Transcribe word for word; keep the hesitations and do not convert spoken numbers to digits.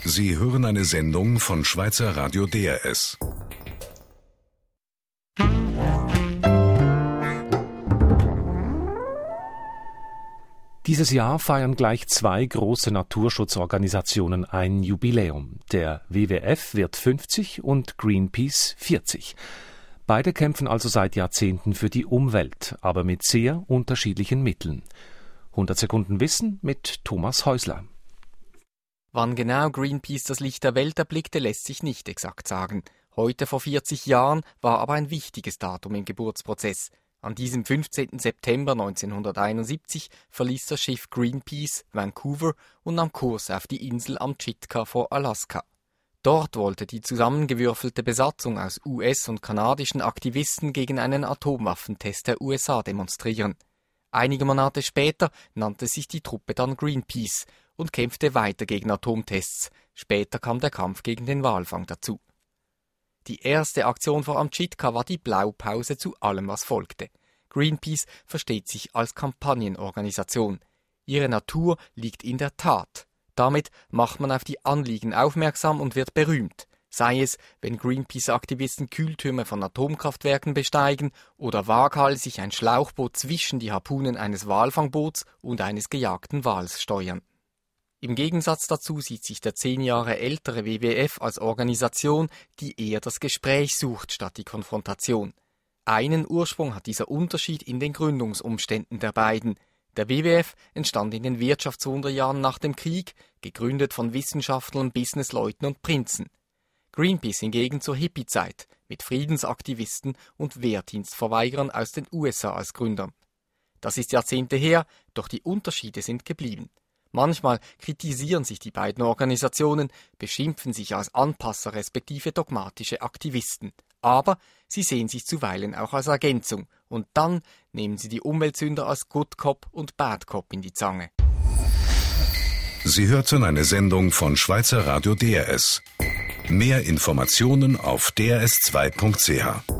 Sie hören eine Sendung von Schweizer Radio D R S. Dieses Jahr feiern gleich zwei große Naturschutzorganisationen ein Jubiläum. Der W W F wird fünfzig und Greenpeace vierzig. Beide kämpfen also seit Jahrzehnten für die Umwelt, aber mit sehr unterschiedlichen Mitteln. hundert Sekunden Wissen mit Thomas Häusler. Wann genau Greenpeace das Licht der Welt erblickte, lässt sich nicht exakt sagen. Heute vor vierzig Jahren war aber ein wichtiges Datum im Geburtsprozess. An diesem fünfzehnten September neunzehnhunderteinundsiebzig verließ das Schiff Greenpeace Vancouver und nahm Kurs auf die Insel Amchitka vor Alaska. Dort wollte die zusammengewürfelte Besatzung aus U S- und kanadischen Aktivisten gegen einen Atomwaffentest der U S A demonstrieren. Einige Monate später nannte sich die Truppe dann Greenpeace und kämpfte weiter gegen Atomtests. Später kam der Kampf gegen den Walfang dazu. Die erste Aktion vor Amchitka war die Blaupause zu allem, was folgte. Greenpeace versteht sich als Kampagnenorganisation. Ihre Natur liegt in der Tat. Damit macht man auf die Anliegen aufmerksam und wird berühmt. Sei es, wenn Greenpeace-Aktivisten Kühltürme von Atomkraftwerken besteigen oder waghalsig ein Schlauchboot zwischen die Harpunen eines Walfangboots und eines gejagten Wals steuern. Im Gegensatz dazu sieht sich der zehn Jahre ältere W W F als Organisation, die eher das Gespräch sucht statt die Konfrontation. Einen Ursprung hat dieser Unterschied in den Gründungsumständen der beiden. Der W W F entstand in den Wirtschaftswunderjahren nach dem Krieg, gegründet von Wissenschaftlern, Businessleuten und Prinzen. Greenpeace hingegen zur Hippie-Zeit, mit Friedensaktivisten und Wehrdienstverweigerern aus den U S A als Gründern. Das ist Jahrzehnte her, doch die Unterschiede sind geblieben. Manchmal kritisieren sich die beiden Organisationen, beschimpfen sich als Anpasser respektive dogmatische Aktivisten. Aber sie sehen sich zuweilen auch als Ergänzung und dann nehmen sie die Umweltsünder als Good Cop und Bad Cop in die Zange. Sie hörten eine Sendung von Schweizer Radio D R S. Mehr Informationen auf d r s zwei punkt c h.